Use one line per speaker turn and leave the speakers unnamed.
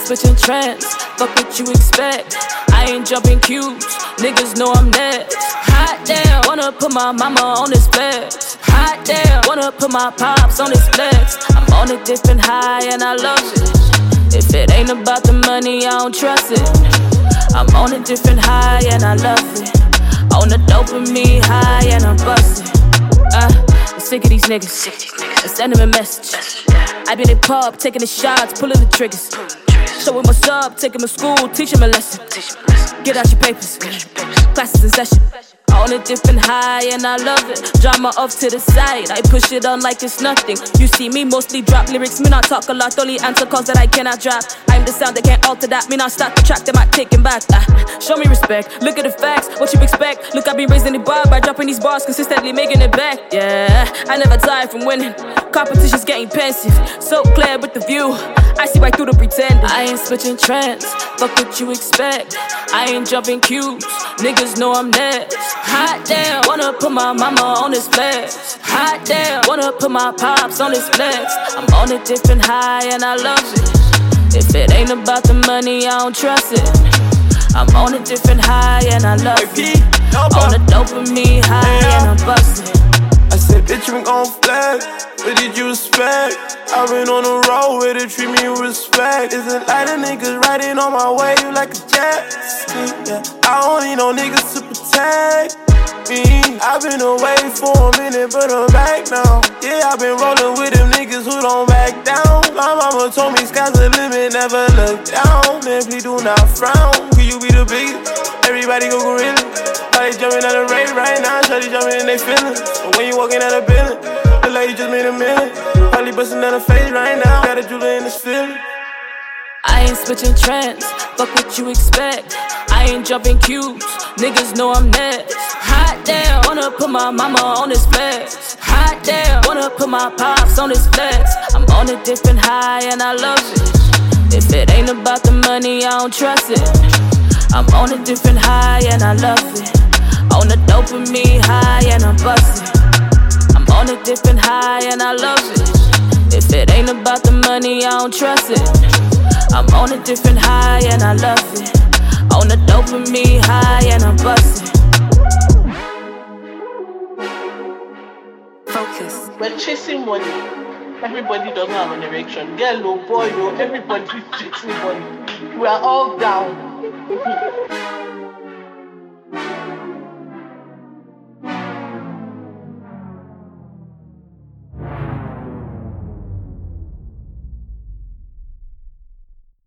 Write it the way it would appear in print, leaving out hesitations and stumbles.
switching trends, fuck what you expect. I ain't jumping queues, niggas know I'm next. Hot damn, wanna put my mama on this flex. Hot damn, wanna put my pops on this flex. I'm on a different high and I love it. If it ain't about the money, I don't trust it. I'm on a different high and I love it. On the dopamine high and I'm bustin'. I'm sick of these niggas. I send them a message. I be in the pub, taking the shots, pulling the triggers. Show him what's up, take him to school, teach him a lesson. Get out your papers, classes in session. On a different high and I love it. Drama off to the side, I push it on like it's nothing. You see me mostly drop lyrics, me not talk a lot, only answer calls that I cannot drop. I'm the sound that can't alter that, me not start the track, they might take him back. Show me respect, look at the facts, what you expect. Look, I been raising the bar by dropping these bars, consistently making it back. Yeah, I never tired from winning. Competition's getting pensive, so clear with the view. I see right through the pretend. I ain't switching trends, fuck what you expect. I ain't jumping queues, niggas know I'm next. Hot damn, wanna put my mama on this flex. Hot damn, wanna put my pops on this flex. I'm on a different high and I love it. If it ain't about the money, I don't trust it. I'm on a different high and I love it. On a dopamine high and I'm bustin'.
I said, bitch, you gon' flex. What did you expect? I've been on the road where they treat me with respect. There's a lot of niggas riding on my way like a jet ski, yeah. I don't need no niggas to protect me. I've been away for a minute, but I'm back now. Yeah, I've been rolling with them niggas who don't back down. My mama told me sky's the limit, never look down. Man, please do not frown. Could you be the biggest? Everybody go gorilla. They jumping at a rate right now, shawty jumping in they feelings. But when you walking out a building, look like you just made a million. Probably busting down her face right now, got a jeweler in this feeling.
I ain't switching trends, fuck what you expect. I ain't jumping queues, niggas know I'm next. Hot damn, wanna put my mama on this flex. Hot damn, wanna put my pops on this flex. I'm on a different high and I love it. If it ain't about the money, I don't trust it. I'm on a different high and I love it. On the dopamine high and I'm bustin'. I'm on a different high and I love it. If it ain't about the money, I don't trust it. I'm on a different high and I love it. On the dopamine high and I'm bustin'.
Focus. We're chasing money. Everybody doesn't have an erection. Girl, oh boy, oh, everybody chasing money. We are all down.